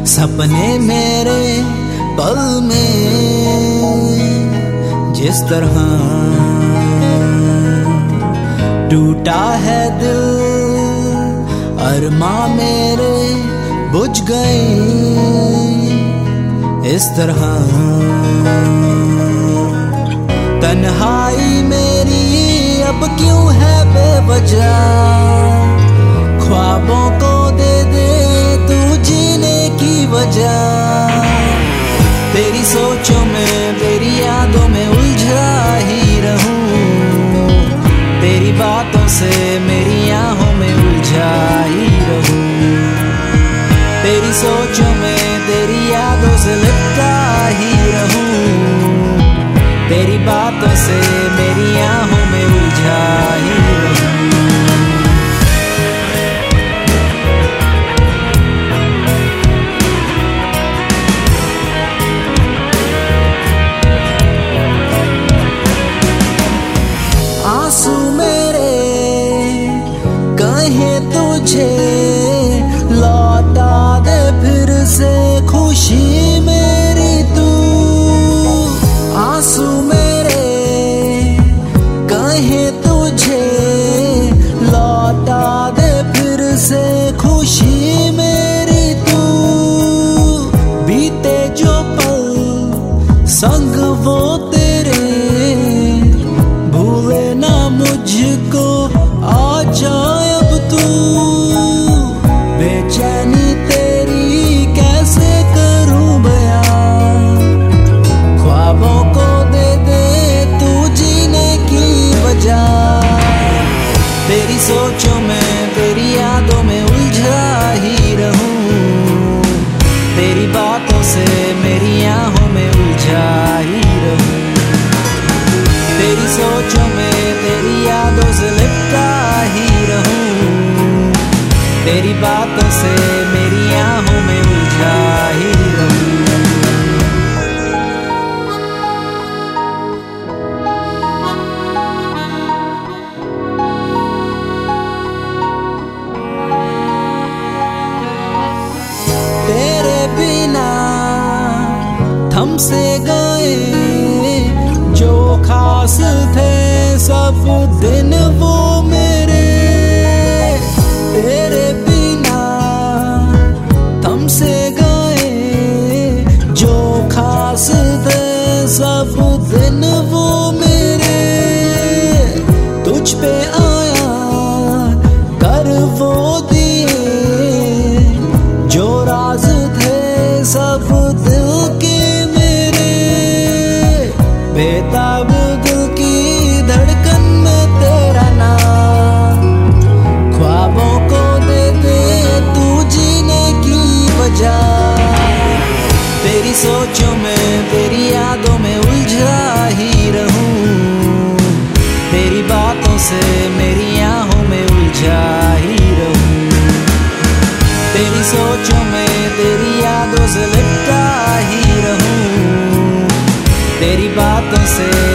सपने मेरे पल में जिस तरह टूटा है दिल, अरमा मेरे बुझ गए इस तरह। तन्हाई मेरी अब क्यों है बेवजह, ख्वाबों को दे दे तू जीने की वजह। तेरी सोचों में तेरी यादों में उलझा ही रहूं, तेरी बातों से मेरी आहों में उलझा ही रहूं। तेरी सोचों में तेरी यादों से लिपटा ही रहूं, तेरी बातों से मेरी आहों में उलझा ही रहूं। आंसू मेरे कहे तुझे लौटा दे फिर से खुशी मेरी तू। आंसू मेरे कहे तुझे लौटा दे फिर से खुशी मेरी तू। बीते जो पल संग वो तेरे, भूले ना मुझको आ जाए अब तू। बेचैनी तेरी कैसे करूं बयां, ख्वाबों को दे दे तू जीने की वजह। तेरी सोचों में तेरी यादों में उलझा ही रहूं, तेरी बातों से मेरी आहों में उलझा ही रहूं। तेरी सोचों में तेरी यादों से लिपटा ही रहूं, तेरी बातों से मेरी आहों में उलझा ही रहूं। तेरे बिना थम से गए जो खास थे सब दिन वो मेरे। तेरे बिना थम से गए जो खास थे सब दिन वो मेरे। तुझ पे आया कर वो दिए जो राज थे सब दिल के मेरे। बेताब दिल की धड़कन में तेरा नाम, ख्वाबों को दे दे तू जीने की वजह। तेरी सोचों में तेरी यादों में उलझा ही रहूं, तेरी बातों से मेरी आहों में उलझा ही रहूं। तेरी सोचों में तेरी यादों से लिपटा ही रहूं, तेरी बातों से